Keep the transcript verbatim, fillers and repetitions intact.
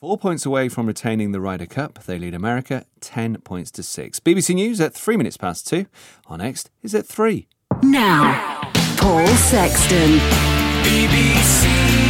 Four points away from retaining the Ryder Cup. They lead America ten points to six. B B C News at three minutes past two. Our next is at three. Now, Paul Sexton. B B C